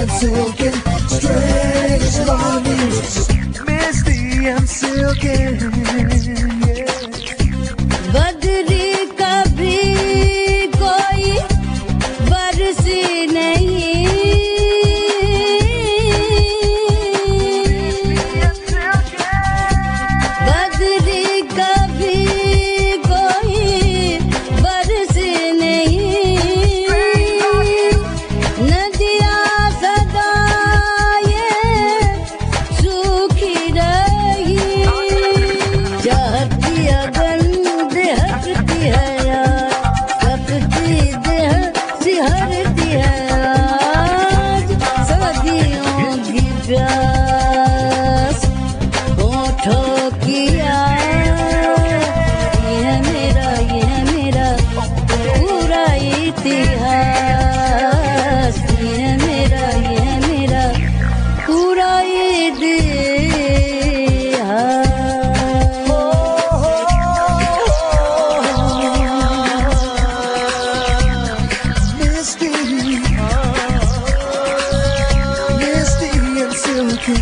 and silken, strange longings, misty and silken. Yeah. बदरी कभी कोई बरसी नहीं, बदरी कभी कोई बरसी नहीं, नदियाँ सदा ये सूखी रही, चाहती गंध हटती है यार, कपती देह सिहरती है आज, सदियों की प्यास होठों की आस, ये मेरा पूरा इतिहास, ये मेरा पूरा इतिहास। Misty, misty and silken.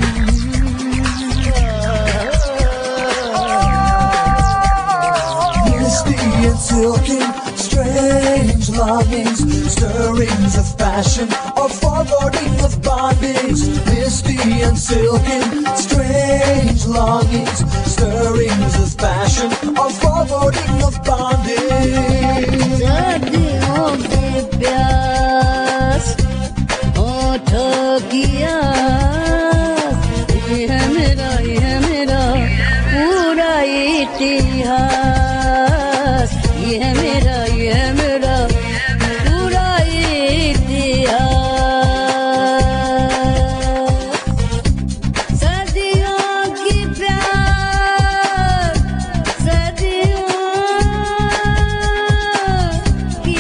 Misty and silken, strange longings, stirrings of passion, or foreboding of bondage. Misty and silken, strange longings, stirrings of passion, or foreboding of bondage. सदियों की प्यास होठों की आस, ये है मेरा पूरा इतिहास, ये है मेरा पूरा इतिहास। सदियों की प्यास, सदियों की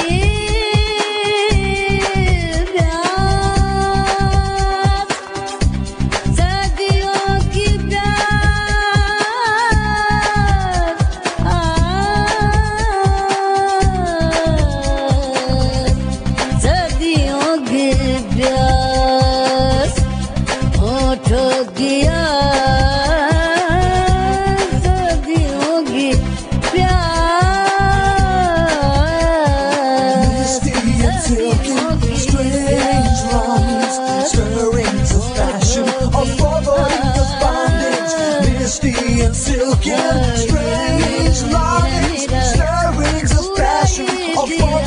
प्यास, सदियों की सदियों की प्यास होठों की आस, सदियों की प्यास। Misty and silken, strange longings, stirrings of passion, or foreboding of bondage. Misty and silken, strange longings, stirrings of passion, or foreboding